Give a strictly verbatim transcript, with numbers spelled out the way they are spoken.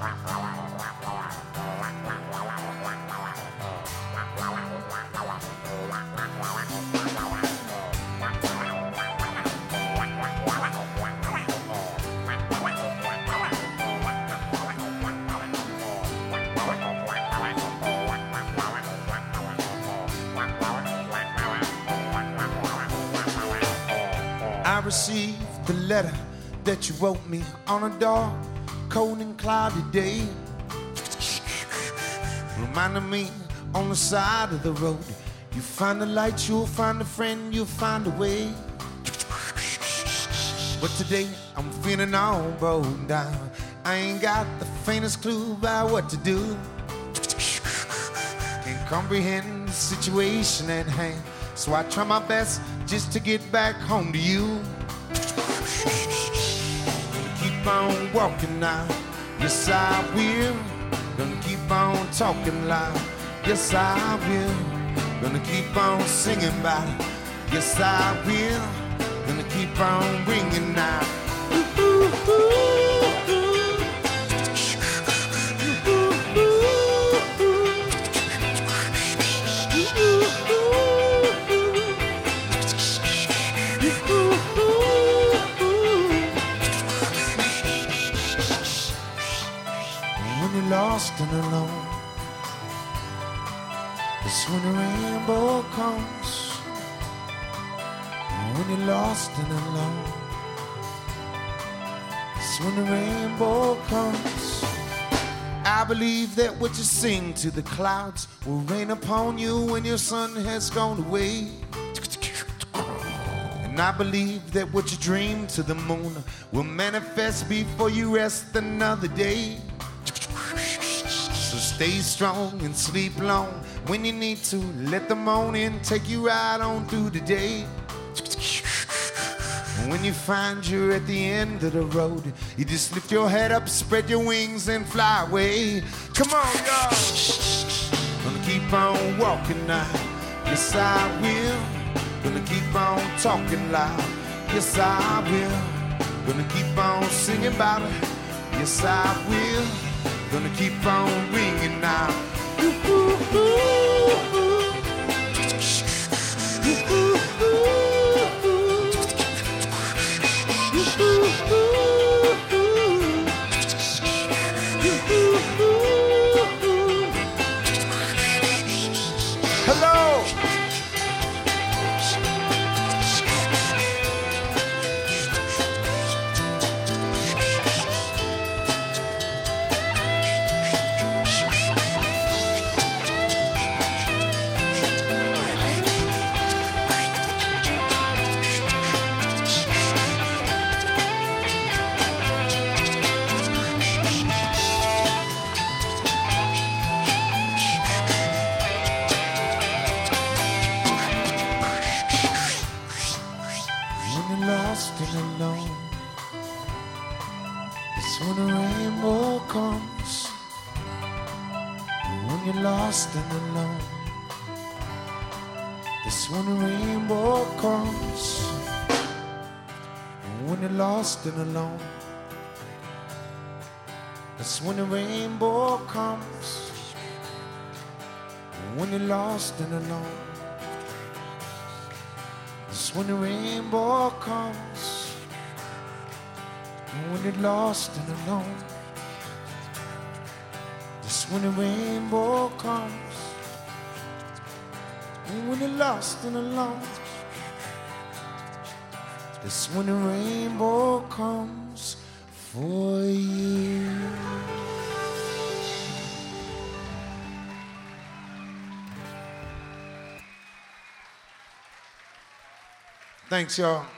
I received the letter that you wrote me on a dark, cold and cloudy day, reminding me on the side of the road, you find the light, you'll find a friend, you'll find a way. But today I'm feeling all broken down, I ain't got the faintest clue about what to do. Can't comprehend the situation at hand, so I try my best just to get back home to you. Gonna keep on walking now, yes I will. Gonna keep on talking loud, yes I will. Gonna keep on singing about it, yes I will. Gonna keep on ringing now. Lost and alone, it's when the rainbow comes. When you're lost and alone, it's when the rainbow comes. I believe that what you sing to the clouds will rain upon you when your sun has gone away. And I believe that what you dream to the moon will manifest before you rest another day. So stay strong and sleep long when you need to. Let the morning take you right on through the day. When you find you're at the end of the road, you just lift your head up, spread your wings and fly away. Come on, y'all. Gonna keep on walking now, yes I will. Gonna keep on talking loud, yes I will. Gonna keep on singing about it, yes I will. Gonna keep on ringing now. Ooh, ooh, ooh, ooh. Hello. Lost and alone, it's when the rainbow comes. When you're lost and alone, it's when the rainbow comes. When you're lost and alone, it's when the rainbow comes. When you're lost and alone, it's when the rainbow comes. And when you're lost and alone, it's when the rainbow comes. And when you're lost and alone, it's when the rainbow comes for you. Thanks, y'all.